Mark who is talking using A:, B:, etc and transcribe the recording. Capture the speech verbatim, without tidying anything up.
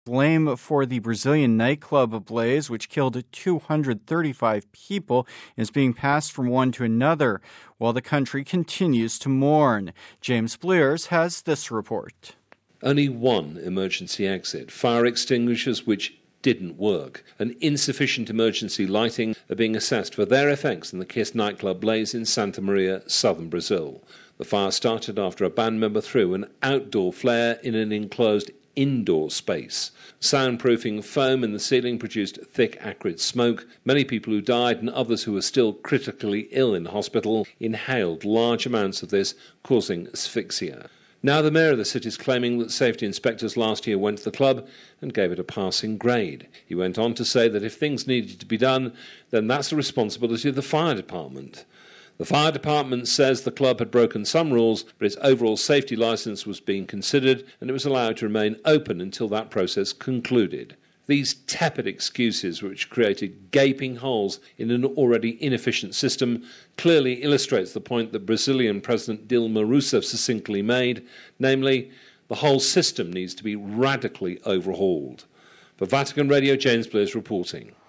A: Blame for the Brazilian nightclub blaze, which killed two hundred thirty-five people, is being passed from one to another, while the country continues to mourn. James Blears has this report.
B: Only one emergency exit, fire extinguishers which didn't work, and insufficient emergency lighting are being assessed for their effects in the Kiss nightclub blaze in Santa Maria, southern Brazil. The fire started after a band member threw an outdoor flare in an enclosed indoor space. Soundproofing foam in the ceiling produced thick, acrid smoke. Many people who died and others who were still critically ill in hospital inhaled large amounts of this, causing asphyxia. Now the mayor of the city is claiming that safety inspectors last year went to the club and gave it a passing grade. He went on to say that if things needed to be done, then that's the responsibility of the fire department. The fire department says the club had broken some rules, but its overall safety licence was being considered and it was allowed to remain open until that process concluded. These tepid excuses, which created gaping holes in an already inefficient system, clearly illustrates the point that Brazilian President Dilma Rousseff succinctly made, namely, the whole system needs to be radically overhauled. For Vatican Radio, James Blears reporting.